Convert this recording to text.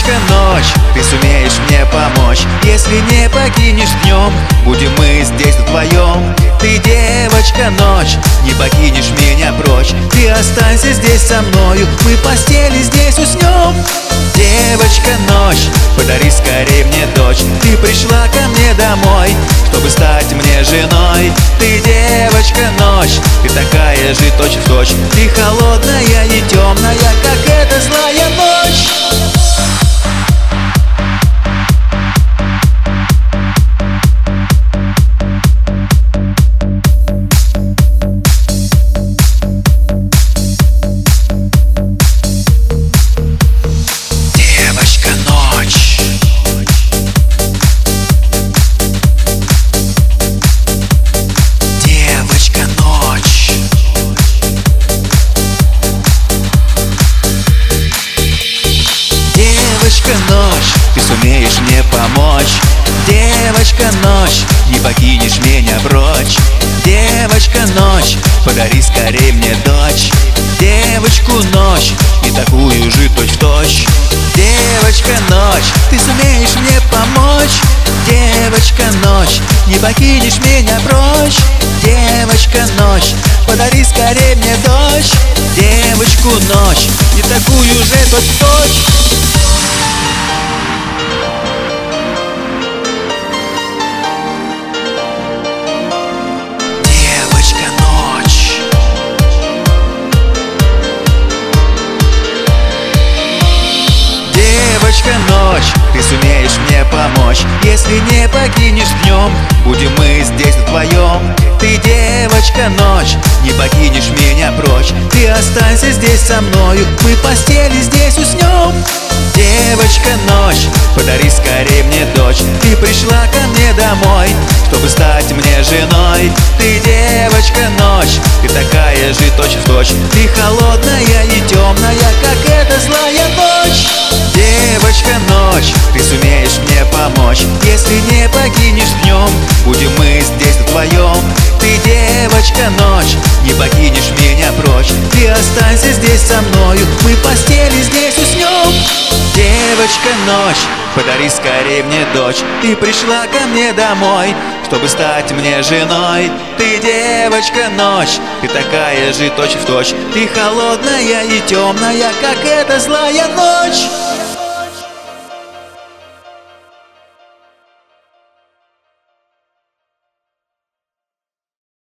Девочка, ночь, ты сумеешь мне помочь. Если не покинешь днем, будем мы здесь вдвоем. Ты, девочка, ночь, не покинешь меня прочь. Ты останься здесь со мною, мы в постели здесь уснем. Девочка, ночь, подари скорей мне дочь. Ты пришла ко мне домой, чтобы стать мне женой. Ты, девочка, ночь, ты такая же точь-в-точь. Ты холодная и темная, как эта злая ночь. Девочка, ночь, ты сумеешь мне помочь. Девочка, ночь, не покинешь меня прочь. Девочка, ночь, подари скорей мне дочь. Девочку, ночь, и такую же точь-в-точь. Девочка, ночь, ты сумеешь мне помочь. Девочка, ночь, не покинешь меня прочь. Девочка, ночь, подари скорей мне дочь. Девочку, ночь, и такую же точь-в-точь. Девочка, ночь, ты сумеешь мне помочь. Если не покинешь днем, будем мы здесь вдвоем. Ты, девочка, ночь, не покинешь меня прочь. Ты останься здесь со мною, мы в постели здесь уснем. Девочка, ночь, подари скорей мне дочь. Ты пришла ко мне домой, чтобы стать мне женой. Ты, девочка, ночь, ты такая же точь-в-точь. Ты холодная и темная, как эта злая ночь. Девочка, ночь, ты сумеешь мне помочь. Если не покинешь днем, будем мы здесь вдвоем. Ты, девочка, ночь, не покинешь меня прочь. Ты останься здесь со мною, мы в постели здесь уснем. Девочка, ночь, подари скорей мне дочь. Ты пришла ко мне домой, чтобы стать мне женой. Ты, девочка, ночь, ты такая же точь-в-точь. Ты холодная и темная, как эта злая ночь.